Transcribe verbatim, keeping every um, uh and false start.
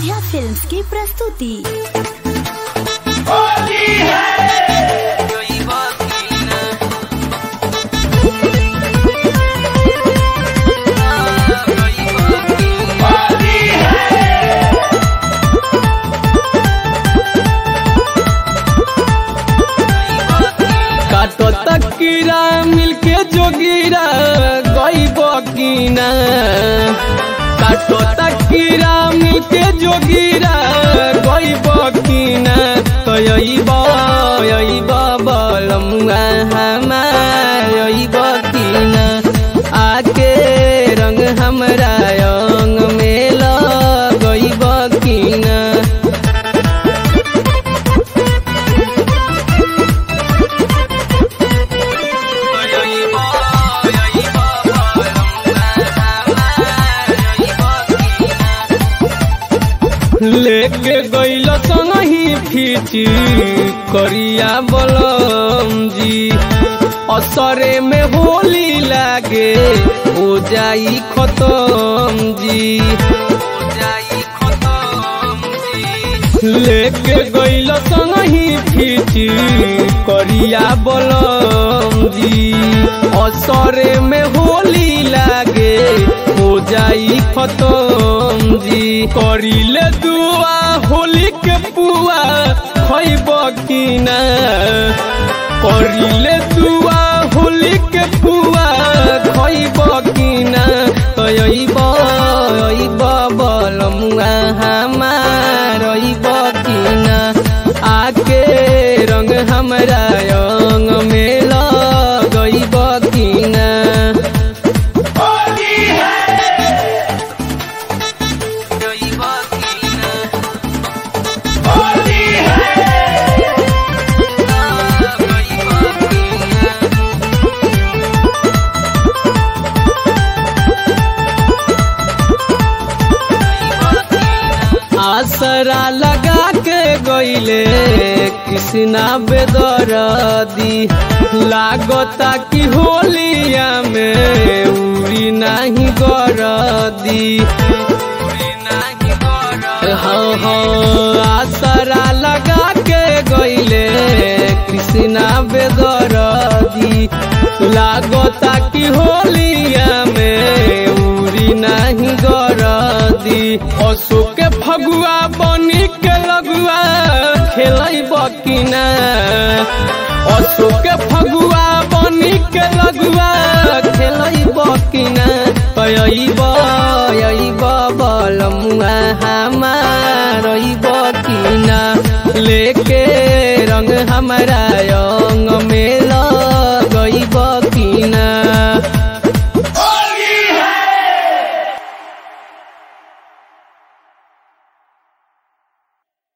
संध्या films की प्रस्तुति। काटो तकीरा मिलके जोगीरा गई बकीना, काटो तकीरा मिलके जोगीरा गई बकीना, तो यही यही बलमुआ हमार यही बकीना, आके रंग हमरा अंग में गई बकीना। लेके गईल संगही खींची करिया बलम जी, असरे में होली लागे हो जाई खत्म जी, हो जाई खत्म जी। लेके गईल संगही खींची करिया बलम जी, असरे में होली लागे हो जाई खत्म जी। करिले दुआ होली के पुआ खइब की ना, करिले दुआ होली के पुआ खइब की ना, तो अइब अइब बलमुआ हमार अइब की ना, आके रंग हमरा अंग में लगइब की ना। आसरा लगा के गईले कृष्णा बेदरदी, लागता कि होलिया में उड़ी नहीं गरदी, हाँ हाँ आसरा लगा के गईले कृष्णा बेदरदी, लागता कि होलिया में उड़ी नहीं गरदी। अशोक के फगुआ बनी के लगुआ खेलई बकीना, अशोक के फगुआ बनी के लगुआ खेलई बकीना, अइब अइब बलमुआ हमार अइब की ना, लेके रंग हमरा